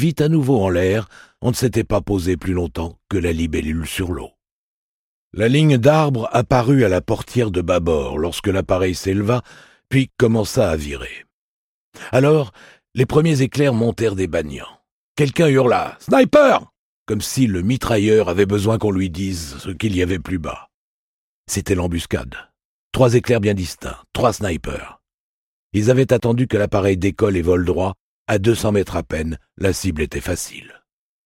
vit à nouveau en l'air, on ne s'était pas posé plus longtemps que la libellule sur l'eau. La ligne d'arbres apparut à la portière de bâbord lorsque l'appareil s'éleva, puis commença à virer. Alors, les premiers éclairs montèrent des banians. Quelqu'un hurla « Sniper !» comme si le mitrailleur avait besoin qu'on lui dise ce qu'il y avait plus bas. C'était l'embuscade. 3 éclairs bien distincts, 3 snipers. Ils avaient attendu que l'appareil décolle et vole droit. À 200 mètres à peine, la cible était facile.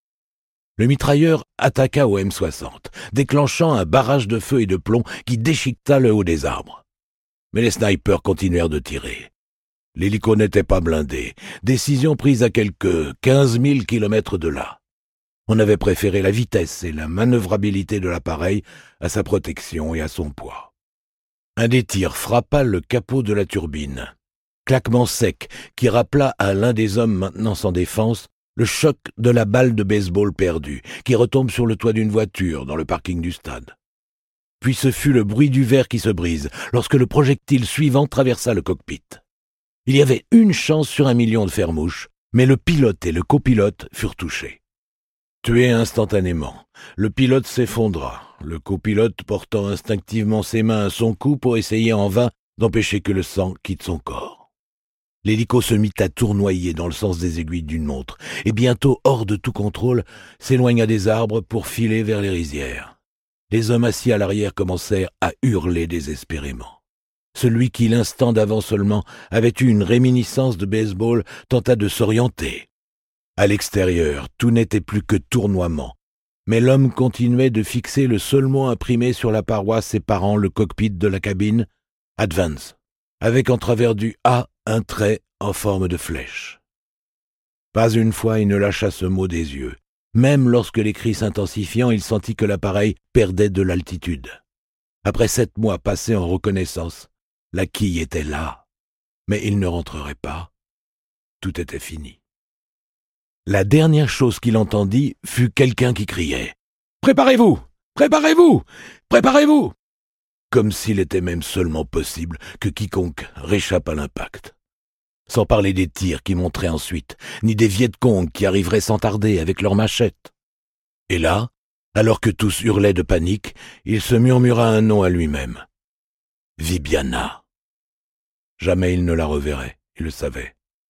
Le mitrailleur attaqua au M60, déclenchant un barrage de feu et de plomb qui déchiqueta le haut des arbres. Mais les snipers continuèrent de tirer. L'hélico n'était pas blindé, décision prise à quelques 15 000 kilomètres de là. On avait préféré la vitesse et la manœuvrabilité de l'appareil à sa protection et à son poids. Un des tirs frappa le capot de la turbine. Claquement sec qui rappela à l'un des hommes maintenant sans défense le choc de la balle de baseball perdue qui retombe sur le toit d'une voiture dans le parking du stade. Puis ce fut le bruit du verre qui se brise lorsque le projectile suivant traversa le cockpit. Il y avait une chance sur 1 million de faire mouche, mais le pilote et le copilote furent touchés. Tué instantanément, le pilote s'effondra, le copilote portant instinctivement ses mains à son cou pour essayer en vain d'empêcher que le sang quitte son corps. L'hélico se mit à tournoyer dans le sens des aiguilles d'une montre, et bientôt, hors de tout contrôle, s'éloigna des arbres pour filer vers les rizières. Les hommes assis à l'arrière commencèrent à hurler désespérément. Celui qui, l'instant d'avant seulement, avait eu une réminiscence de baseball, tenta de s'orienter. À l'extérieur, tout n'était plus que tournoiement, mais l'homme continuait de fixer le seul mot imprimé sur la paroi séparant le cockpit de la cabine, « Advance », avec en travers du « A » un trait en forme de flèche. Pas une fois il ne lâcha ce mot des yeux. Même lorsque les cris s'intensifiant, il sentit que l'appareil perdait de l'altitude. Après 7 mois passés en reconnaissance, la quille était là, mais il ne rentrerait pas. Tout était fini. La dernière chose qu'il entendit fut quelqu'un qui criait « Préparez-vous! Préparez-vous! Préparez-vous !» comme s'il était même seulement possible que quiconque réchappe à l'impact. Sans parler des tirs qui monteraient ensuite, ni des Viet-Cong qui arriveraient sans tarder avec leurs machettes. Et là, alors que tous hurlaient de panique, il se murmura un nom à lui-même. Vibiana. Jamais il ne la reverrait, il le savait.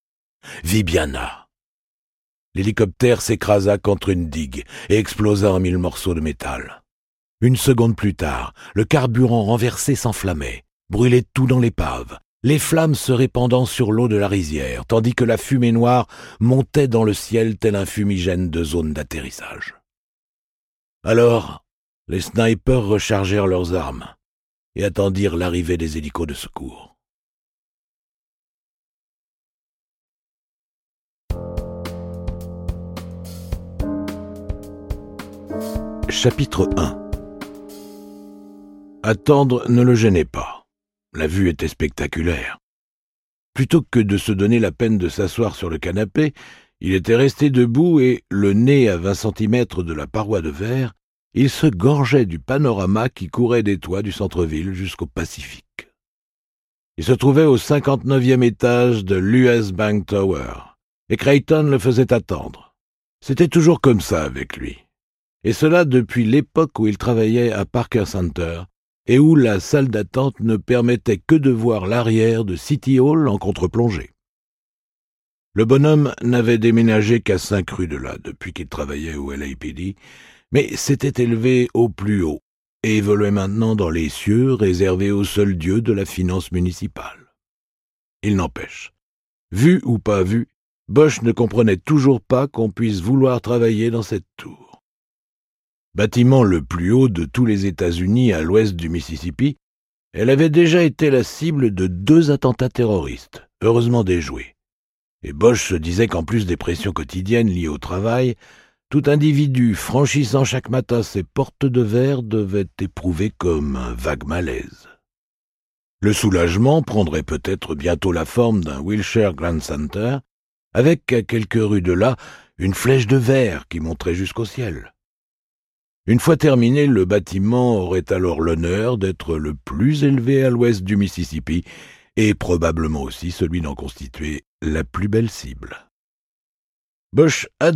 Vibiana. L'hélicoptère s'écrasa contre une digue et explosa en 1000 morceaux de métal. Une seconde plus tard, le carburant renversé s'enflammait, brûlait tout dans l'épave, les flammes se répandant sur l'eau de la rizière, tandis que la fumée noire montait dans le ciel tel un fumigène de zone d'atterrissage. Alors, les snipers rechargèrent leurs armes et attendirent l'arrivée des hélicos de secours. Chapitre 1. Attendre ne le gênait pas. La vue était spectaculaire. Plutôt que de se donner la peine de s'asseoir sur le canapé, il était resté debout et, le nez à 20 centimètres de la paroi de verre, il se gorgeait du panorama qui courait des toits du centre-ville jusqu'au Pacifique. Il se trouvait au 59e étage de l'US Bank Tower, et Creighton le faisait attendre. C'était toujours comme ça avec lui. Et cela depuis l'époque où il travaillait à Parker Center, et où la salle d'attente ne permettait que de voir l'arrière de City Hall en contre-plongée. Le bonhomme n'avait déménagé qu'à 5 rues de là depuis qu'il travaillait au LAPD, mais s'était élevé au plus haut et évoluait maintenant dans les cieux réservés au seul dieu de la finance municipale. Il n'empêche, vu ou pas vu, Bosch ne comprenait toujours pas qu'on puisse vouloir travailler dans cette tour. Bâtiment le plus haut de tous les États-Unis à l'ouest du Mississippi, elle avait déjà été la cible de 2 attentats terroristes, heureusement déjoués. Et Bosch se disait qu'en plus des pressions quotidiennes liées au travail, tout individu franchissant chaque matin ses portes de verre devait éprouver comme un vague malaise. Le soulagement prendrait peut-être bientôt la forme d'un Wilshire Grand Center, avec, à quelques rues de là, une flèche de verre qui monterait jusqu'au ciel. Une fois terminé, le bâtiment aurait alors l'honneur d'être le plus élevé à l'ouest du Mississippi et probablement aussi celui d'en constituer la plus belle cible. Bosch